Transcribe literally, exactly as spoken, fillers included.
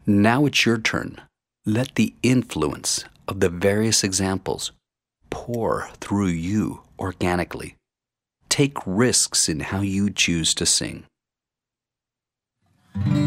Now it's your turn. Let the influence of the various examples pour through you organically. Take risks in how you choose to sing.